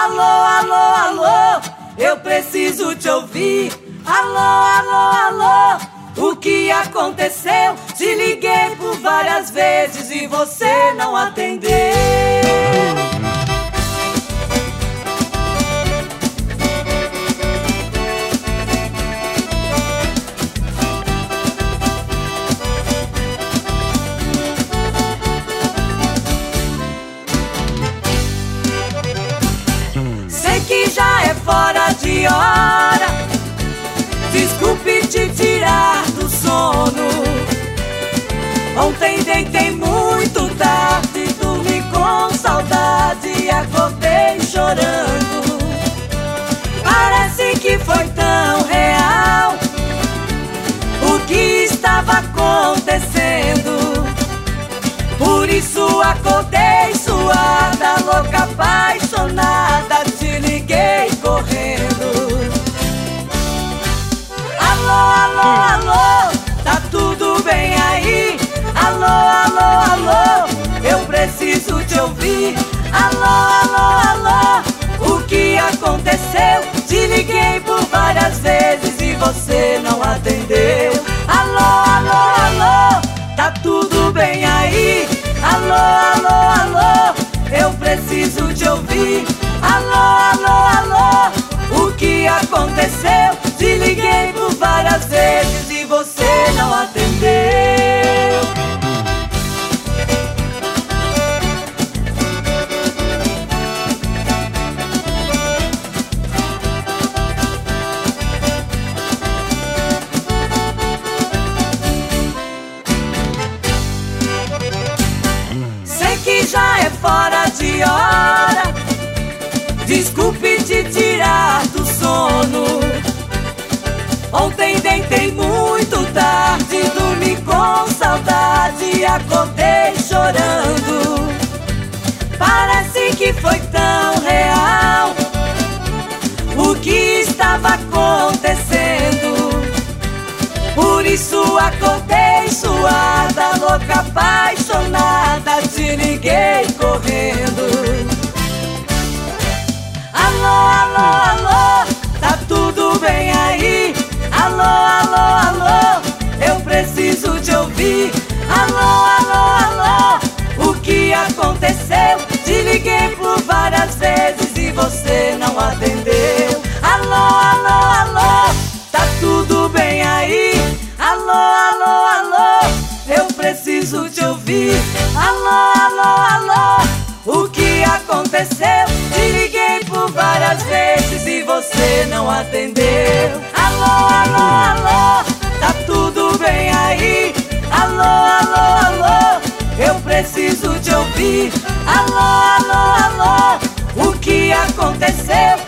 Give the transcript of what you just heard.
Alô, alô, alô, eu preciso te ouvir. Alô, alô, alô, o que aconteceu? Te liguei por várias vezes e você não atendeu. Sei que já é fora de hora, desculpe te tirar do sono. Ontem deitei muito tarde, dormi com saudade e acordei chorando. Parece que foi tão real o que estava acontecendo. Por isso acordei suada, louca, apaixonada, te liguei correndo. Alô, alô, alô, tá tudo bem aí? Alô, alô, alô, eu preciso te ouvir. Alô, alô, alô, o que aconteceu? Te liguei por várias vezes e você não atendeu. Alô, alô, alô, tá tudo bem aí? Alô, alô, alô, eu preciso te ouvir. Alô, alô, alô, o que aconteceu? Te liguei por várias vezes e você não atendeu. Sei que já é fora de hora, desculpe te tirar do sono. Ontem deitei muito tarde, dormi com saudade e acordei chorando. Parece que foi tão real o que estava acontecendo. Por isso acordei suada, louca, apaixonada, te liguei correndo. Alô, alô, alô, tá tudo bem aí? Alô, alô, alô, eu preciso te ouvir. Alô, alô, alô, o que aconteceu? Te liguei por várias vezes e você não atendeu. Alô, alô, alô, tá tudo bem aí? Alô, alô, alô, eu preciso te ouvir. Alô, alô, alô, o que aconteceu? Te liguei por várias vezes e você não atendeu. Alô, alô, alô, tá tudo bem aí? Alô, alô, alô, eu preciso te ouvir. Alô, alô, alô, o que aconteceu?